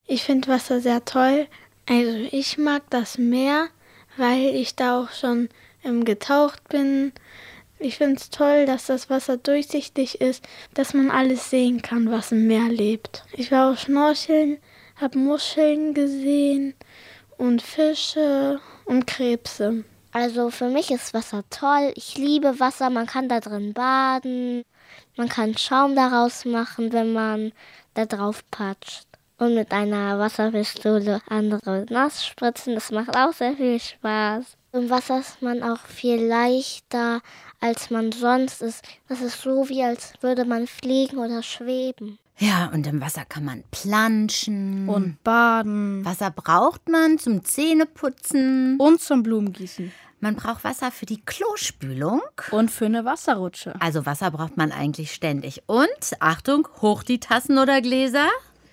Ich finde Wasser sehr toll. Also ich mag das Meer, weil ich da auch schon getaucht bin. Ich finde es toll, dass das Wasser durchsichtig ist, dass man alles sehen kann, was im Meer lebt. Ich war auch schnorcheln, habe Muscheln gesehen und Fische und Krebse. Also für mich ist Wasser toll. Ich liebe Wasser, man kann da drin baden. Man kann Schaum daraus machen, wenn man da drauf patscht. Und mit einer Wasserpistole andere nass spritzen, das macht auch sehr viel Spaß. Im Wasser ist man auch viel leichter, als man sonst ist. Das ist so, wie als würde man fliegen oder schweben. Ja, und im Wasser kann man planschen. Und baden. Wasser braucht man zum Zähneputzen. Und zum Blumengießen. Man braucht Wasser für die Klospülung. Und für eine Wasserrutsche. Also Wasser braucht man eigentlich ständig. Und, Achtung, hoch die Tassen oder Gläser.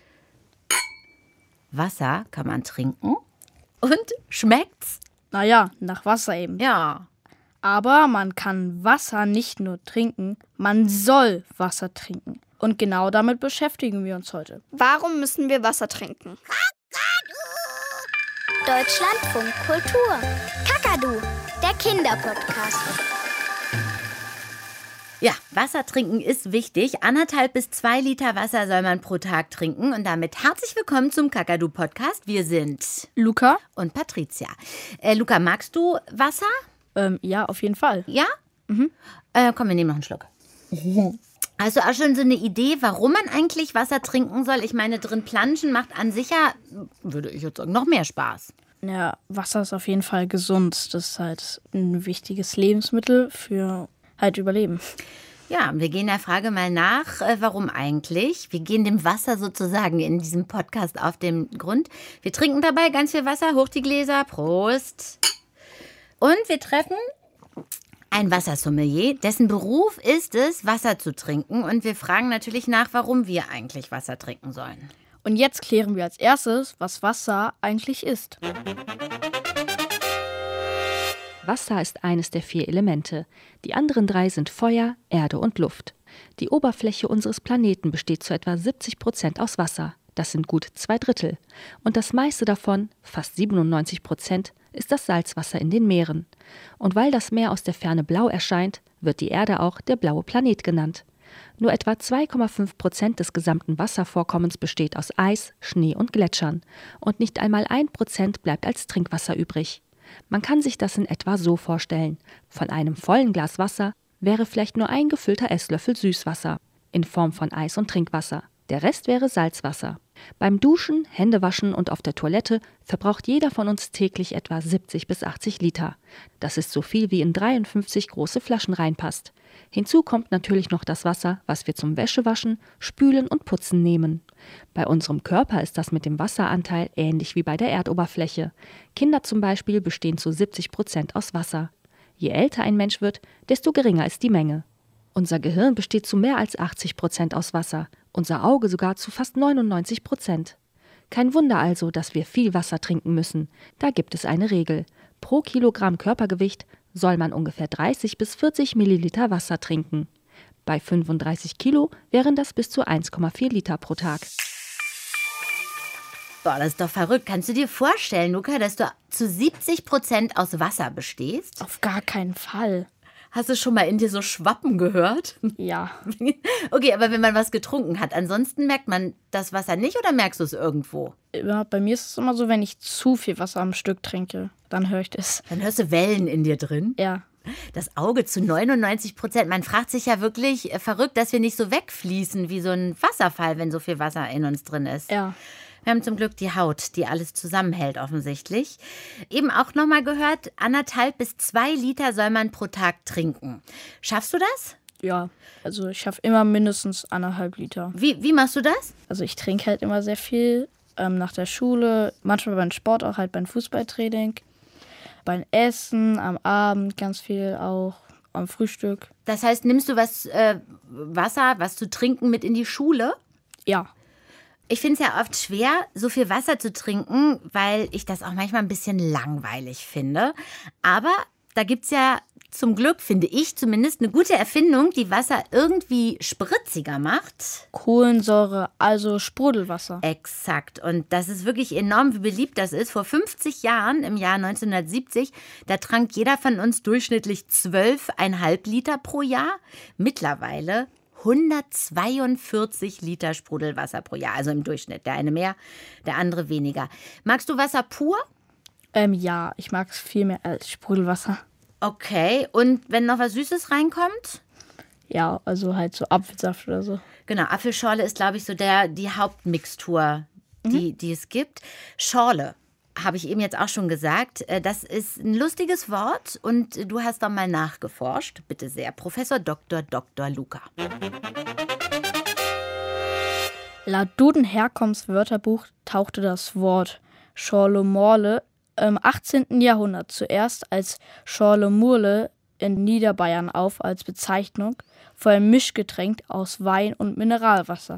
Wasser kann man trinken. Und, schmeckt's? Naja, nach Wasser eben. Ja. Aber man kann Wasser nicht nur trinken, man soll Wasser trinken. Und genau damit beschäftigen wir uns heute. Warum müssen wir Wasser trinken? Deutschlandfunk Kultur. Kakadu, der Kinderpodcast. Ja, Wasser trinken ist wichtig. 1,5 bis 2 Liter Wasser soll man pro Tag trinken. Und damit herzlich willkommen zum Kakadu-Podcast. Wir sind Luca und Patricia. Luca, magst du Wasser? Ja, auf jeden Fall. Ja? Mhm. Komm, wir nehmen noch einen Schluck. Hast du auch schon so eine Idee, warum man eigentlich Wasser trinken soll? Ich meine, drin planschen macht an sich ja, würde ich jetzt sagen, noch mehr Spaß. Ja, Wasser ist auf jeden Fall gesund. Das ist halt ein wichtiges Lebensmittel für halt Überleben. Ja, wir gehen der Frage mal nach, warum eigentlich. Wir gehen dem Wasser sozusagen in diesem Podcast auf den Grund. Wir trinken dabei ganz viel Wasser, hoch die Gläser, Prost. Und wir treffen ein Wassersommelier, dessen Beruf ist es, Wasser zu trinken. Und wir fragen natürlich nach, warum wir eigentlich Wasser trinken sollen. Und jetzt klären wir als erstes, was Wasser eigentlich ist. Wasser ist eines der 4 Elemente. Die anderen 3 sind Feuer, Erde und Luft. Die Oberfläche unseres Planeten besteht zu etwa 70% aus Wasser. Das sind gut 2/3. Und das meiste davon, fast 97%, ist das Salzwasser in den Meeren. Und weil das Meer aus der Ferne blau erscheint, wird die Erde auch der blaue Planet genannt. Nur etwa 2,5% des gesamten Wasservorkommens besteht aus Eis, Schnee und Gletschern. Und nicht einmal 1% bleibt als Trinkwasser übrig. Man kann sich das in etwa so vorstellen. Von einem vollen Glas Wasser wäre vielleicht nur ein gefüllter Esslöffel Süßwasser in Form von Eis und Trinkwasser. Der Rest wäre Salzwasser. Beim Duschen, Händewaschen und auf der Toilette verbraucht jeder von uns täglich etwa 70 bis 80 Liter. Das ist so viel, wie in 53 große Flaschen reinpasst. Hinzu kommt natürlich noch das Wasser, was wir zum Wäschewaschen, Spülen und Putzen nehmen. Bei unserem Körper ist das mit dem Wasseranteil ähnlich wie bei der Erdoberfläche. Kinder zum Beispiel bestehen zu 70% aus Wasser. Je älter ein Mensch wird, desto geringer ist die Menge. Unser Gehirn besteht zu mehr als 80% aus Wasser, unser Auge sogar zu fast 99%. Kein Wunder also, dass wir viel Wasser trinken müssen. Da gibt es eine Regel. Pro Kilogramm Körpergewicht soll man ungefähr 30 bis 40 Milliliter Wasser trinken. Bei 35 Kilo wären das bis zu 1,4 Liter pro Tag. Boah, das ist doch verrückt. Kannst du dir vorstellen, Luca, dass du zu 70% aus Wasser bestehst? Auf gar keinen Fall. Hast du schon mal in dir so schwappen gehört? Ja. Okay, aber wenn man was getrunken hat, ansonsten merkt man das Wasser nicht oder merkst du es irgendwo? Ja, bei mir ist es immer so, wenn ich zu viel Wasser am Stück trinke, dann höre ich das. Dann hörst du Wellen in dir drin? Ja. Das Auge zu 99%. Man fragt sich ja wirklich verrückt, dass wir nicht so wegfließen wie so ein Wasserfall, wenn so viel Wasser in uns drin ist. Ja. Wir haben zum Glück die Haut, die alles zusammenhält offensichtlich. Eben auch nochmal gehört, 1,5 bis 2 Liter soll man pro Tag trinken. Schaffst du das? Ja, also ich schaffe immer mindestens 1,5 Liter. Wie machst du das? Also ich trinke halt immer sehr viel nach der Schule, manchmal beim Sport, auch halt beim Fußballtraining, beim Essen, am Abend ganz viel auch, am Frühstück. Das heißt, nimmst du Wasser, was zu trinken mit in die Schule? Ja. Ich finde es ja oft schwer, so viel Wasser zu trinken, weil ich das auch manchmal ein bisschen langweilig finde. Aber da gibt es ja zum Glück, finde ich zumindest, eine gute Erfindung, die Wasser irgendwie spritziger macht. Kohlensäure, also Sprudelwasser. Exakt. Und das ist wirklich enorm, wie beliebt das ist. Vor 50 Jahren, im Jahr 1970, da trank jeder von uns durchschnittlich 12,5 Liter pro Jahr. Mittlerweile 142 Liter Sprudelwasser pro Jahr, also im Durchschnitt. Der eine mehr, der andere weniger. Magst du Wasser pur? Ja, ich mag es viel mehr als Sprudelwasser. Okay, und wenn noch was Süßes reinkommt? Ja, also halt so Apfelsaft oder so. Genau, Apfelschorle ist, glaube ich, so die Hauptmixtur, die es gibt. Schorle, habe ich eben jetzt auch schon gesagt. Das ist ein lustiges Wort und du hast da mal nachgeforscht. Bitte sehr, Professor Dr. Luca. Laut Duden-Herkommenswörterbuch tauchte das Wort Schorle-Morle im 18. Jahrhundert zuerst als Schorle-Murle in Niederbayern auf als Bezeichnung für ein Mischgetränk aus Wein und Mineralwasser.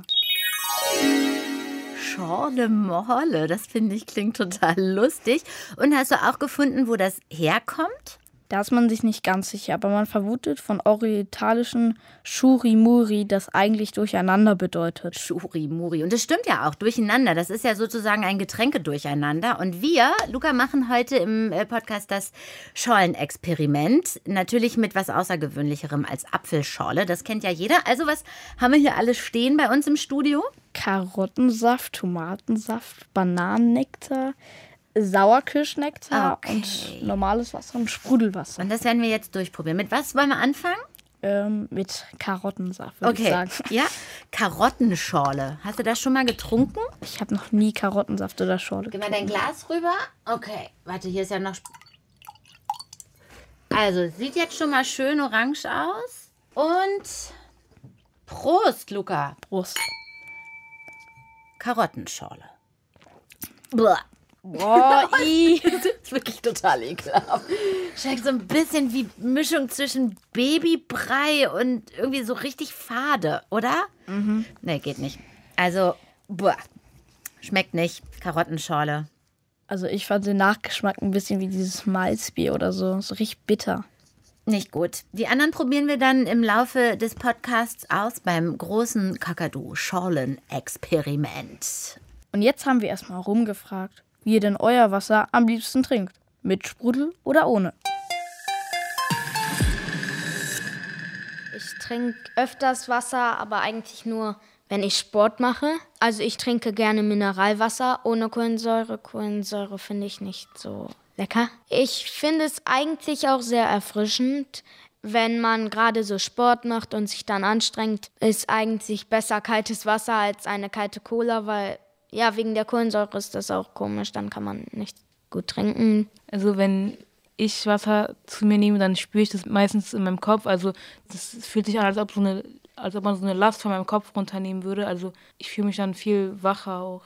Schorle-Morle, das finde ich klingt total lustig. Und hast du auch gefunden, wo das herkommt? Da ist man sich nicht ganz sicher, aber man vermutet von orientalischen Schurimuri, das eigentlich Durcheinander bedeutet. Schurimuri. Und das stimmt ja auch, Durcheinander. Das ist ja sozusagen ein Getränkedurcheinander. Und wir, Luca, machen heute im Podcast das Schorlenexperiment. Natürlich mit was Außergewöhnlicherem als Apfelschorle. Das kennt ja jeder. Also was haben wir hier alles stehen bei uns im Studio? Karottensaft, Tomatensaft, Bananennektar, Sauerkirschnektar und normales Wasser und Sprudelwasser. Und das werden wir jetzt durchprobieren. Mit was wollen wir anfangen? Mit Karottensaft, würde ich sagen. Ja, Karottenschorle. Hast du das schon mal getrunken? Ich habe noch nie Karottensaft oder Schorle Gib mal dein Glas rüber. Okay, warte, hier ist ja noch... Also, sieht jetzt schon mal schön orange aus. Und Prost, Luca. Prost. Karottenschorle. Boah, Das ist wirklich total ekelhaft. Schmeckt so ein bisschen wie Mischung zwischen Babybrei und irgendwie so richtig fade, oder? Nee, geht nicht. Also, schmeckt nicht. Karottenschorle. Also ich fand den Nachgeschmack ein bisschen wie dieses Malzbier oder so. So richtig bitter. Nicht gut. Die anderen probieren wir dann im Laufe des Podcasts aus beim großen Kakadu-Schorlen-Experiment. Und jetzt haben wir erstmal rumgefragt, wie ihr denn euer Wasser am liebsten trinkt. Mit Sprudel oder ohne? Ich trinke öfters Wasser, aber eigentlich nur, wenn ich Sport mache. Also ich trinke gerne Mineralwasser ohne Kohlensäure. Kohlensäure finde ich nicht so lecker. Ich finde es eigentlich auch sehr erfrischend, wenn man gerade so Sport macht und sich dann anstrengt, ist eigentlich besser kaltes Wasser als eine kalte Cola, weil ja, wegen der Kohlensäure ist das auch komisch, dann kann man nicht gut trinken. Also wenn ich Wasser zu mir nehme, dann spüre ich das meistens in meinem Kopf. Also das fühlt sich an, als ob man so eine Last von meinem Kopf runternehmen würde. Also ich fühle mich dann viel wacher auch.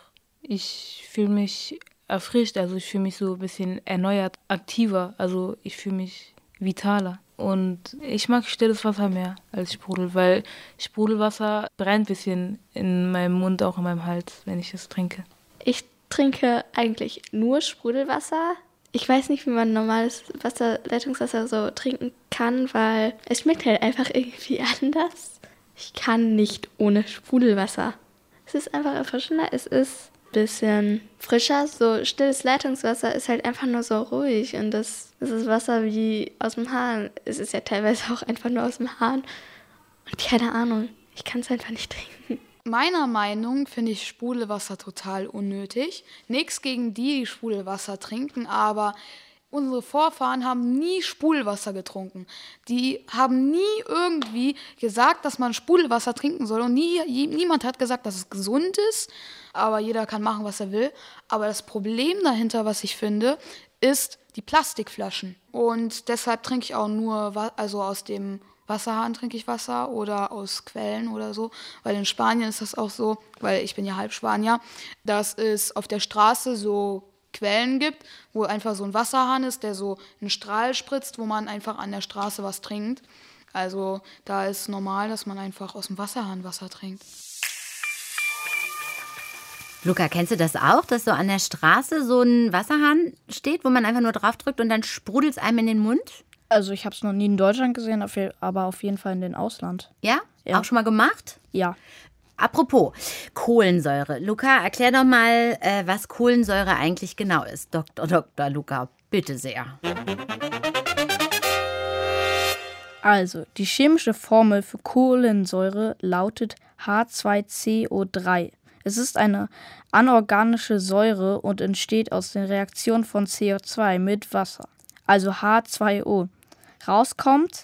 Ich fühle mich erfrischt, also ich fühle mich so ein bisschen erneuert, aktiver. Also ich fühle mich vitaler. Und ich mag stilles Wasser mehr als Sprudel, weil Sprudelwasser brennt ein bisschen in meinem Mund, auch in meinem Hals, wenn ich es trinke. Ich trinke eigentlich nur Sprudelwasser. Ich weiß nicht, wie man normales Wasser, Leitungswasser so trinken kann, weil es schmeckt halt einfach irgendwie anders. Ich kann nicht ohne Sprudelwasser. Es ist einfach erfrischender, es ist ein bisschen frischer. So stilles Leitungswasser ist halt einfach nur so ruhig und das ist Wasser wie aus dem Hahn. Es ist ja teilweise auch einfach nur aus dem Hahn. Und keine Ahnung, ich kann es einfach nicht trinken. Meiner Meinung finde ich Sprudelwasser total unnötig. Nichts gegen die Sprudelwasser trinken, aber unsere Vorfahren haben nie Sprudelwasser getrunken. Die haben nie irgendwie gesagt, dass man Sprudelwasser trinken soll. Und niemand hat gesagt, dass es gesund ist. Aber jeder kann machen, was er will. Aber das Problem dahinter, was ich finde, ist die Plastikflaschen. Und deshalb trinke ich auch nur, also aus dem Wasserhahn trinke ich Wasser oder aus Quellen oder so. Weil in Spanien ist das auch so, weil ich bin ja halb Spanier, dass es auf der Straße so Quellen gibt, wo einfach so ein Wasserhahn ist, der so einen Strahl spritzt, wo man einfach an der Straße was trinkt. Also da ist normal, dass man einfach aus dem Wasserhahn Wasser trinkt. Luca, kennst du das auch, dass so an der Straße so ein Wasserhahn steht, wo man einfach nur draufdrückt und dann sprudelt es einem in den Mund? Also ich habe es noch nie in Deutschland gesehen, aber auf jeden Fall in den Ausland. Ja? Ja. Auch schon mal gemacht? Ja. Apropos Kohlensäure. Luca, erklär doch mal, was Kohlensäure eigentlich genau ist. Dr. Luca, bitte sehr. Also, die chemische Formel für Kohlensäure lautet H2CO3. Es ist eine anorganische Säure und entsteht aus den Reaktionen von CO2 mit Wasser, also H2O. Rauskommt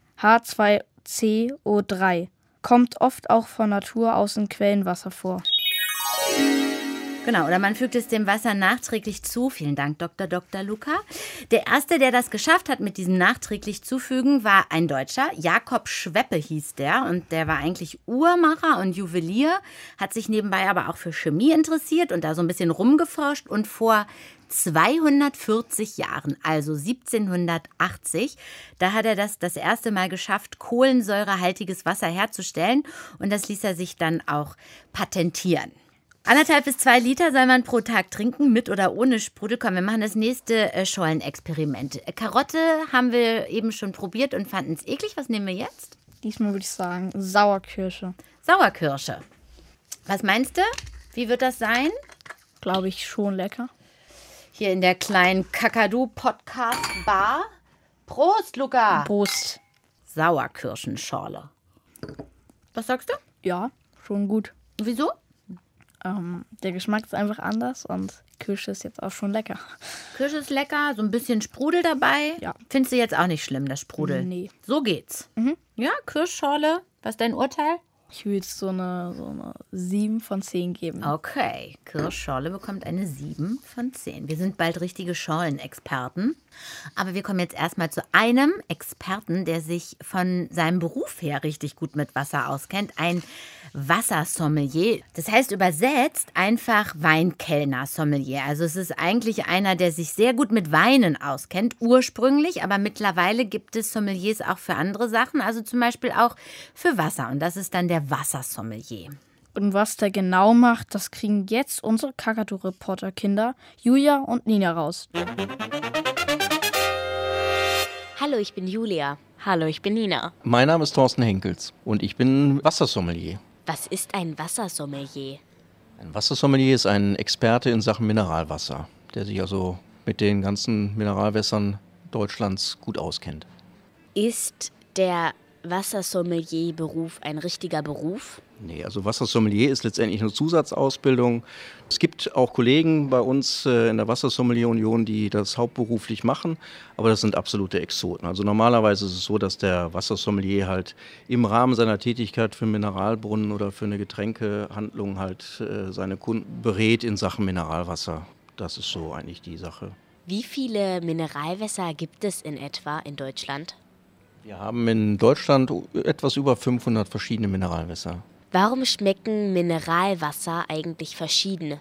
H2CO3. Kommt oft auch von Natur aus in Quellenwasser vor. Genau, oder man fügt es dem Wasser nachträglich zu. Vielen Dank, Dr. Luca. Der Erste, der das geschafft hat mit diesem nachträglich zufügen, war ein Deutscher. Jakob Schweppe hieß der und der war eigentlich Uhrmacher und Juwelier, hat sich nebenbei aber auch für Chemie interessiert und da so ein bisschen rumgeforscht und vor 240 Jahren, also 1780, da hat er das erste Mal geschafft, kohlensäurehaltiges Wasser herzustellen und das ließ er sich dann auch patentieren. 1,5 bis 2 Liter soll man pro Tag trinken, mit oder ohne Sprudel. Komm, wir machen das nächste Schollenexperiment. Karotte haben wir eben schon probiert und fanden es eklig. Was nehmen wir jetzt? Diesmal würde ich sagen Sauerkirsche. Sauerkirsche. Was meinst du? Wie wird das sein? Glaube ich schon lecker. Hier in der kleinen Kakadu-Podcast-Bar. Prost, Luca. Prost. Sauerkirschenschorle. Was sagst du? Ja, schon gut. Wieso? Der Geschmack ist einfach anders und Kirsche ist jetzt auch schon lecker. Kirsche ist lecker, so ein bisschen Sprudel dabei. Ja. Findest du jetzt auch nicht schlimm, das Sprudel? Nee. So geht's. Ja, Kirschschorle. Was ist dein Urteil? Ich würde jetzt so eine 7 von 10 geben. Okay, Kirschschorle bekommt eine 7 von 10. Wir sind bald richtige Schollenexperten. Aber wir kommen jetzt erstmal zu einem Experten, der sich von seinem Beruf her richtig gut mit Wasser auskennt. Ein Wassersommelier. Das heißt übersetzt einfach Weinkellner-Sommelier. Also es ist eigentlich einer, der sich sehr gut mit Weinen auskennt, ursprünglich. Aber mittlerweile gibt es Sommeliers auch für andere Sachen, also zum Beispiel auch für Wasser. Und das ist dann der Wassersommelier. Und was der genau macht, das kriegen jetzt unsere Kakadu-Reporter-Kinder Julia und Nina raus. Hallo, ich bin Julia. Hallo, ich bin Nina. Mein Name ist Thorsten Henkels und ich bin Wassersommelier. Was ist ein Wassersommelier? Ein Wassersommelier ist ein Experte in Sachen Mineralwasser, der sich also mit den ganzen Mineralwässern Deutschlands gut auskennt. Ist der Wassersommelier-Beruf ein richtiger Beruf? Nee, also Wassersommelier ist letztendlich eine Zusatzausbildung. Es gibt auch Kollegen bei uns in der Wassersommelier-Union, die das hauptberuflich machen, aber das sind absolute Exoten. Also normalerweise ist es so, dass der Wassersommelier halt im Rahmen seiner Tätigkeit für Mineralbrunnen oder für eine Getränkehandlung halt seine Kunden berät in Sachen Mineralwasser. Das ist so eigentlich die Sache. Wie viele Mineralwässer gibt es in etwa in Deutschland? Wir haben in Deutschland etwas über 500 verschiedene Mineralwässer. Warum schmecken Mineralwasser eigentlich verschieden?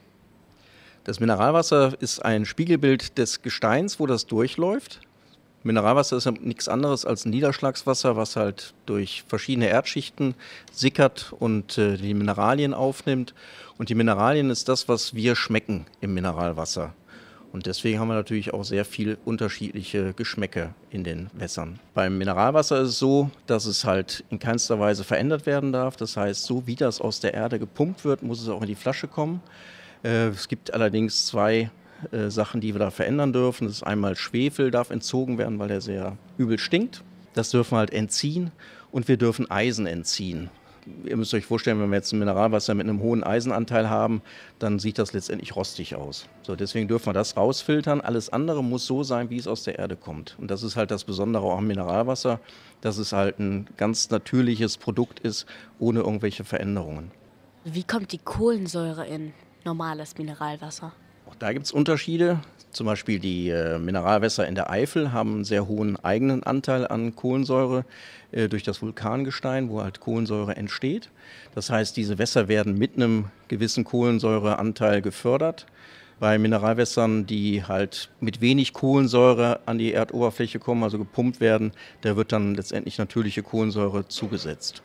Das Mineralwasser ist ein Spiegelbild des Gesteins, wo das durchläuft. Mineralwasser ist ja nichts anderes als ein Niederschlagswasser, was halt durch verschiedene Erdschichten sickert und die Mineralien aufnimmt. Und die Mineralien ist das, was wir schmecken im Mineralwasser. Und deswegen haben wir natürlich auch sehr viel unterschiedliche Geschmäcke in den Wässern. Beim Mineralwasser ist es so, dass es halt in keinster Weise verändert werden darf. Das heißt, so wie das aus der Erde gepumpt wird, muss es auch in die Flasche kommen. Es gibt allerdings 2 Sachen, die wir da verändern dürfen. Das ist einmal Schwefel darf entzogen werden, weil der sehr übel stinkt. Das dürfen wir halt entziehen und wir dürfen Eisen entziehen. Ihr müsst euch vorstellen, wenn wir jetzt ein Mineralwasser mit einem hohen Eisenanteil haben, dann sieht das letztendlich rostig aus. So, deswegen dürfen wir das rausfiltern. Alles andere muss so sein, wie es aus der Erde kommt. Und das ist halt das Besondere auch am Mineralwasser, dass es halt ein ganz natürliches Produkt ist, ohne irgendwelche Veränderungen. Wie kommt die Kohlensäure in normales Mineralwasser? Auch da gibt es Unterschiede. Zum Beispiel die Mineralwässer in der Eifel haben einen sehr hohen eigenen Anteil an Kohlensäure durch das Vulkangestein, wo halt Kohlensäure entsteht. Das heißt, diese Wässer werden mit einem gewissen Kohlensäureanteil gefördert. Bei Mineralwässern, die halt mit wenig Kohlensäure an die Erdoberfläche kommen, also gepumpt werden, da wird dann letztendlich natürliche Kohlensäure zugesetzt.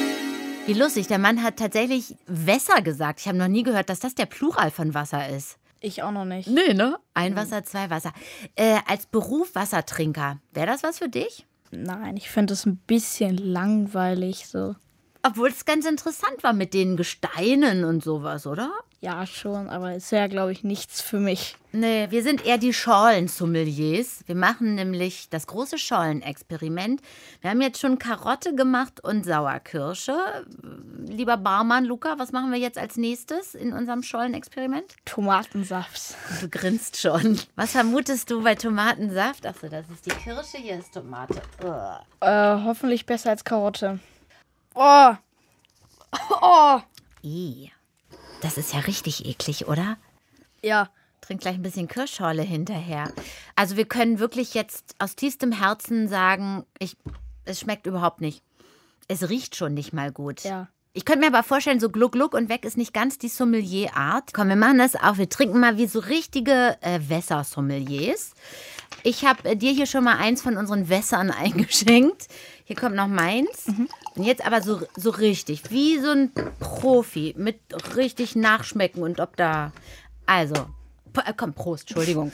Wie lustig, der Mann hat tatsächlich Wässer gesagt. Ich habe noch nie gehört, dass das der Plural von Wasser ist. Ich auch noch nicht. Nee, ne? Ein Wasser, zwei Wasser. Als Beruf Wassertrinker, wäre das was für dich? Nein, ich finde es ein bisschen langweilig so. Obwohl es ganz interessant war mit den Gesteinen und sowas, oder? Ja, schon, aber es wäre, glaube ich, nichts für mich. Nee, wir sind eher die Schorlen-Sommeliers. Wir machen nämlich das große Schorlen-Experiment. Wir haben jetzt schon Karotte gemacht und Sauerkirsche. Lieber Barmann, Luca, was machen wir jetzt als nächstes in unserem Schorlen-Experiment? Tomatensaft. Du grinst schon. Was vermutest du bei Tomatensaft? Achso, das ist die Kirsche, hier ist Tomate. Hoffentlich besser als Karotte. Oh. Oh. Das ist ja richtig eklig, oder? Ja. Trink gleich ein bisschen Kirschschorle hinterher. Also wir können wirklich jetzt aus tiefstem Herzen sagen, es schmeckt überhaupt nicht. Es riecht schon nicht mal gut. Ja. Ich könnte mir aber vorstellen, so gluck, gluck und weg ist nicht ganz die Sommelier-Art. Komm, wir machen das auch. Wir trinken mal wie so richtige Wässersommeliers. Ich habe dir hier schon mal eins von unseren Wässern eingeschenkt. Hier kommt noch meins. Und jetzt aber so richtig, wie so ein Profi, mit richtig Nachschmecken und ob da... Also, komm, Prost, Entschuldigung.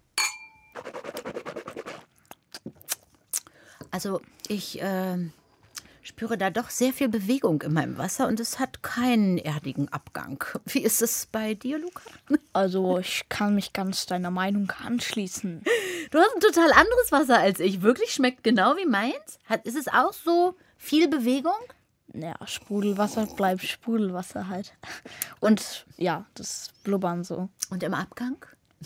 Also, ich spüre da doch sehr viel Bewegung in meinem Wasser und es hat keinen erdigen Abgang. Wie ist es bei dir, Luca? Also, ich kann mich ganz deiner Meinung anschließen. Du hast ein total anderes Wasser als ich. Wirklich schmeckt genau wie meins? Ist es auch so viel Bewegung? Ja, Sprudelwasser bleibt Sprudelwasser halt. Und ja, das Blubbern so. Und im Abgang?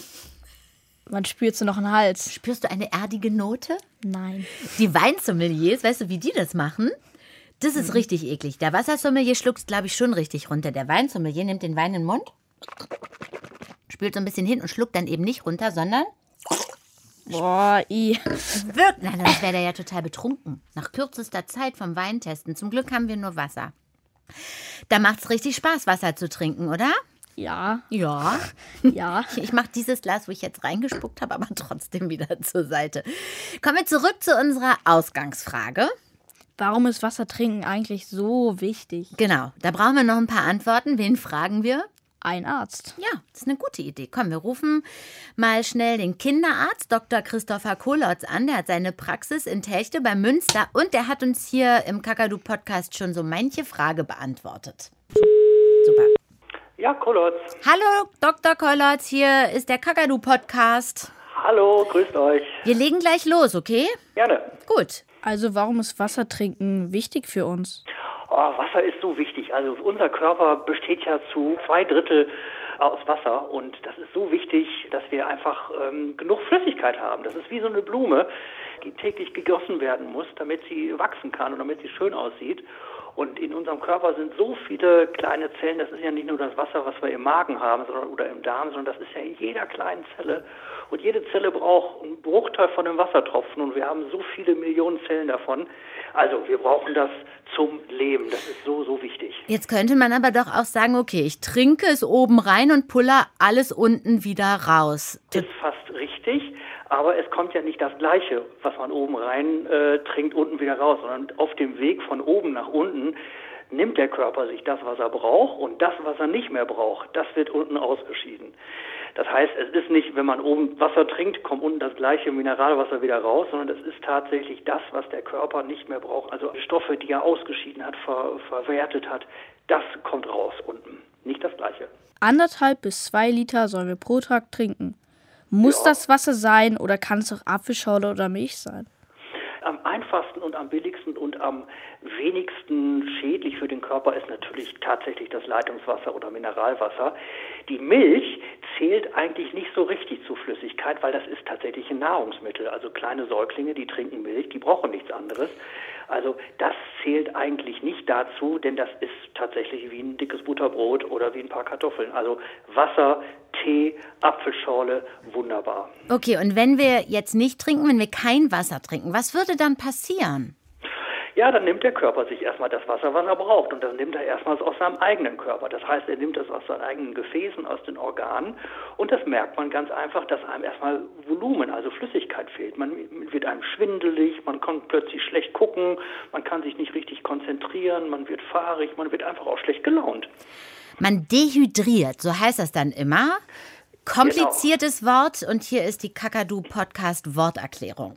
Man spürt so noch einen Hals. Spürst du eine erdige Note? Nein. Die Weinsommeliers, weißt du, wie die das machen? Das ist richtig eklig. Der Wassersommelier schluckt es, glaube ich, schon richtig runter. Der Weinsommelier nimmt den Wein in den Mund, spült so ein bisschen hin und schluckt dann eben nicht runter, sondern... Boah, Wirkt. Nein, sonst wäre der ja total betrunken. Nach kürzester Zeit vom Weintesten. Zum Glück haben wir nur Wasser. Da macht es richtig Spaß, Wasser zu trinken, oder? Ja. Ja. Ja. Ich mache dieses Glas, wo ich jetzt reingespuckt habe, aber trotzdem wieder zur Seite. Kommen wir zurück zu unserer Ausgangsfrage. Warum ist Wassertrinken eigentlich so wichtig? Genau, da brauchen wir noch ein paar Antworten. Wen fragen wir? Ein Arzt. Ja, das ist eine gute Idee. Komm, wir rufen mal schnell den Kinderarzt Dr. Christopher Kolotz an. Der hat seine Praxis in Telchte bei Münster und der hat uns hier im Kakadu-Podcast schon so manche Frage beantwortet. Super. Ja, Kolotz. Hallo, Dr. Kolotz, hier ist der Kakadu-Podcast. Hallo, grüßt euch. Wir legen gleich los, okay? Gerne. Gut. Also warum ist Wassertrinken wichtig für uns? Oh, Wasser ist so wichtig. Also unser Körper besteht ja zu 2/3 aus Wasser und das ist so wichtig, dass wir einfach genug Flüssigkeit haben. Das ist wie so eine Blume, die täglich gegossen werden muss, damit sie wachsen kann und damit sie schön aussieht. Und in unserem Körper sind so viele kleine Zellen, das ist ja nicht nur das Wasser, was wir im Magen haben oder im Darm, sondern das ist ja in jeder kleinen Zelle. Und jede Zelle braucht einen Bruchteil von einem Wassertropfen und wir haben so viele Millionen Zellen davon. Also wir brauchen das zum Leben. Das ist so, so wichtig. Jetzt könnte man aber doch auch sagen, okay, ich trinke es oben rein und puller alles unten wieder raus. Das ist fast richtig, aber es kommt ja nicht das Gleiche, was man oben rein trinkt, unten wieder raus, sondern auf dem Weg von oben nach unten nimmt der Körper sich das, was er braucht und das, was er nicht mehr braucht, das wird unten ausgeschieden. Das heißt, es ist nicht, wenn man oben Wasser trinkt, kommt unten das gleiche Mineralwasser wieder raus, sondern es ist tatsächlich das, was der Körper nicht mehr braucht. Also Stoffe, die er ausgeschieden hat, verwertet hat, das kommt raus unten. Nicht das Gleiche. 1,5 bis 2 Liter sollen wir pro Tag trinken. Muss das Wasser sein oder kann es auch Apfelschorle oder Milch sein? Am einfachsten und am billigsten und am wenigsten schädlich für den Körper ist natürlich tatsächlich das Leitungswasser oder Mineralwasser. Die Milch zählt eigentlich nicht so richtig zur Flüssigkeit, weil das ist tatsächlich ein Nahrungsmittel. Also kleine Säuglinge, die trinken Milch, die brauchen nichts anderes. Also das zählt eigentlich nicht dazu, denn das ist tatsächlich wie ein dickes Butterbrot oder wie ein paar Kartoffeln. Also Wasser, Tee, Apfelschorle, wunderbar. Okay, und wenn wir jetzt nicht trinken, wenn wir kein Wasser trinken, was würde dann passieren? Ja, dann nimmt der Körper sich erstmal das Wasser, was er braucht. Und dann nimmt er erstmal aus seinem eigenen Körper. Das heißt, er nimmt das aus seinen eigenen Gefäßen, aus den Organen. Und das merkt man ganz einfach, dass einem erstmal Volumen, also Flüssigkeit fehlt. Man wird einem schwindelig, man kann plötzlich schlecht gucken, man kann sich nicht richtig konzentrieren, man wird fahrig, man wird einfach auch schlecht gelaunt. Man dehydriert, so heißt das dann immer. kompliziertes Wort und hier ist die Kakadu-Podcast-Worterklärung.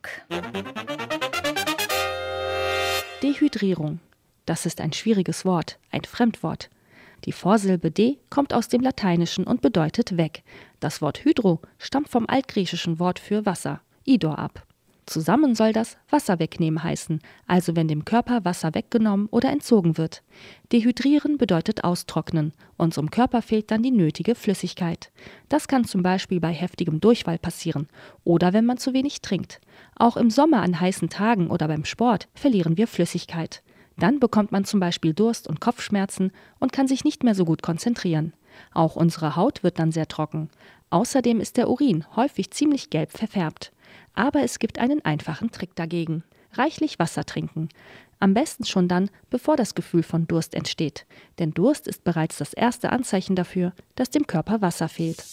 Dehydrierung. Das ist ein schwieriges Wort, ein Fremdwort. Die Vorsilbe de kommt aus dem Lateinischen und bedeutet weg. Das Wort hydro stammt vom altgriechischen Wort für Wasser, idor, ab. Zusammen soll das Wasser wegnehmen heißen, also wenn dem Körper Wasser weggenommen oder entzogen wird. Dehydrieren bedeutet austrocknen. Unserem Körper fehlt dann die nötige Flüssigkeit. Das kann zum Beispiel bei heftigem Durchfall passieren oder wenn man zu wenig trinkt. Auch im Sommer an heißen Tagen oder beim Sport verlieren wir Flüssigkeit. Dann bekommt man zum Beispiel Durst und Kopfschmerzen und kann sich nicht mehr so gut konzentrieren. Auch unsere Haut wird dann sehr trocken. Außerdem ist der Urin häufig ziemlich gelb verfärbt. Aber es gibt einen einfachen Trick dagegen. Reichlich Wasser trinken. Am besten schon dann, bevor das Gefühl von Durst entsteht. Denn Durst ist bereits das erste Anzeichen dafür, dass dem Körper Wasser fehlt.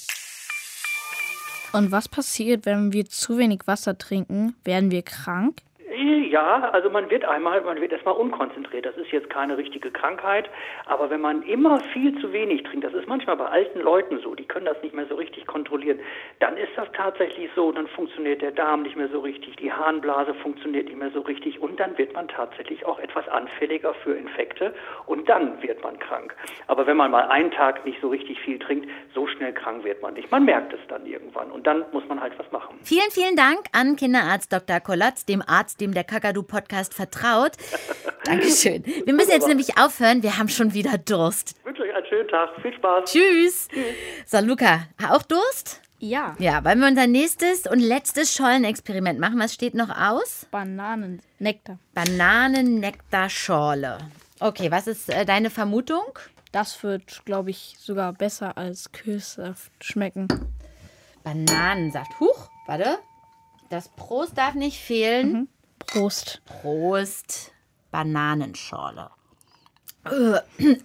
Und was passiert, wenn wir zu wenig Wasser trinken? Werden wir krank? Ja, also man wird erstmal unkonzentriert. Das ist jetzt keine richtige Krankheit. Aber wenn man immer viel zu wenig trinkt, das ist manchmal bei alten Leuten so, die können das nicht mehr so richtig kontrollieren, dann ist das tatsächlich so, dann funktioniert der Darm nicht mehr so richtig, die Harnblase funktioniert nicht mehr so richtig und dann wird man tatsächlich auch etwas anfälliger für Infekte und dann wird man krank. Aber wenn man mal einen Tag nicht so richtig viel trinkt, so schnell krank wird man nicht. Man merkt es dann irgendwann und dann muss man halt was machen. Vielen, vielen Dank an Kinderarzt Dr. Kolotz, dem Arzt, dem der Kakadu-Podcast vertraut. Dankeschön. Wir müssen jetzt nämlich aufhören. Wir haben schon wieder Durst. Ich wünsche euch einen schönen Tag. Viel Spaß. Tschüss. So, Luca, auch Durst? Ja. Ja, wollen wir unser nächstes und letztes Schollenexperiment machen? Was steht noch aus? Bananennektar. Bananennektarschorle. Okay, was ist deine Vermutung? Das wird, glaube ich, sogar besser als Kirschsaft schmecken. Bananensaft. Huch, warte. Das Prost darf nicht fehlen. Mhm. Prost. Prost. Bananenschorle. Also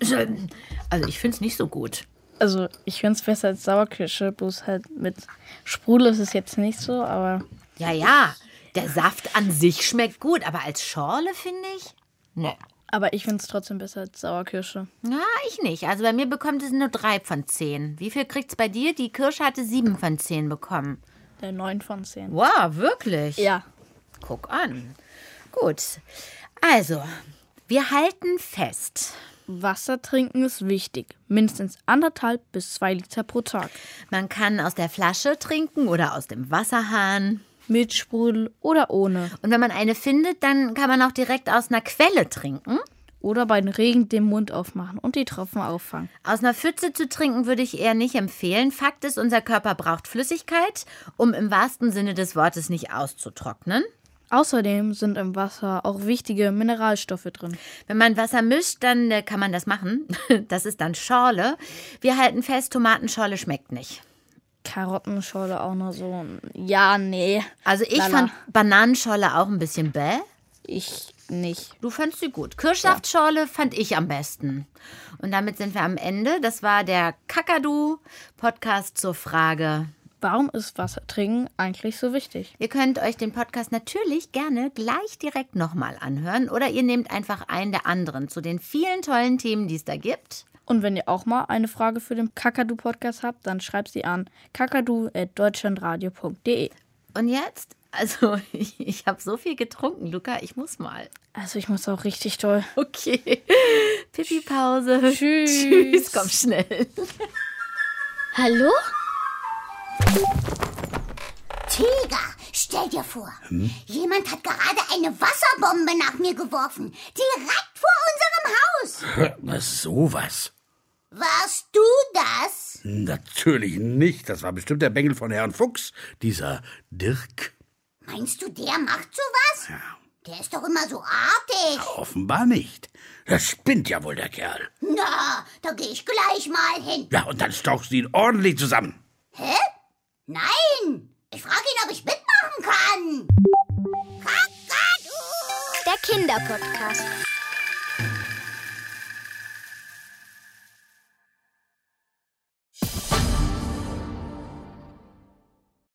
ich finde es nicht so gut. Also ich finde es besser als Sauerkirsche, bloß halt mit Sprudel ist es jetzt nicht so, aber... Ja, der Saft an sich schmeckt gut, aber als Schorle finde ich... Ne. Aber ich finde es trotzdem besser als Sauerkirsche. Ja, ich nicht. Also bei mir bekommt es nur 3 von 10. Wie viel kriegt's bei dir? Die Kirsche hatte 7 von 10 bekommen. 9 von 10. Wow, wirklich? Ja. Guck an. Gut. Also, wir halten fest. Wasser trinken ist wichtig. Mindestens 1,5 bis 2 Liter pro Tag. Man kann aus der Flasche trinken oder aus dem Wasserhahn. Mit Sprudel oder ohne. Und wenn man eine findet, dann kann man auch direkt aus einer Quelle trinken. Oder bei Regen den Mund aufmachen und die Tropfen auffangen. Aus einer Pfütze zu trinken würde ich eher nicht empfehlen. Fakt ist, unser Körper braucht Flüssigkeit, um im wahrsten Sinne des Wortes nicht auszutrocknen. Außerdem sind im Wasser auch wichtige Mineralstoffe drin. Wenn man Wasser mischt, dann kann man das machen. Das ist dann Schorle. Wir halten fest, Tomatenschorle schmeckt nicht. Karottenschorle auch noch so. Ja, nee. Also ich fand Bananenschorle auch ein bisschen bäh. Ich nicht. Du fandst sie gut. Kirschsaftschorle fand ich am besten. Und damit sind wir am Ende. Das war der Kakadu-Podcast zur Frage: Warum ist Wasser trinken eigentlich so wichtig? Ihr könnt euch den Podcast natürlich gerne gleich direkt nochmal anhören oder ihr nehmt einfach einen der anderen zu den vielen tollen Themen, die es da gibt. Und wenn ihr auch mal eine Frage für den Kakadu-Podcast habt, dann schreibt sie an kakadu@deutschlandradio.de. Und jetzt? Also, ich habe so viel getrunken, Luca, ich muss mal. Also, ich muss auch richtig toll. Okay. Pipi-Pause. Tschüss. Tschüss, komm schnell. Hallo? Tiger, stell dir vor, jemand hat gerade eine Wasserbombe nach mir geworfen. Direkt vor unserem Haus. Was, sowas? Warst du das? Natürlich nicht. Das war bestimmt der Bengel von Herrn Fuchs, dieser Dirk. Meinst du, der macht sowas? Ja. Der ist doch immer so artig. Ja, offenbar nicht. Das spinnt ja wohl der Kerl. Na, da gehe ich gleich mal hin. Ja, und dann stauchst du ihn ordentlich zusammen. Hä? Nein! Ich frage ihn, ob ich mitmachen kann. Kakadu! Der Kinderpodcast.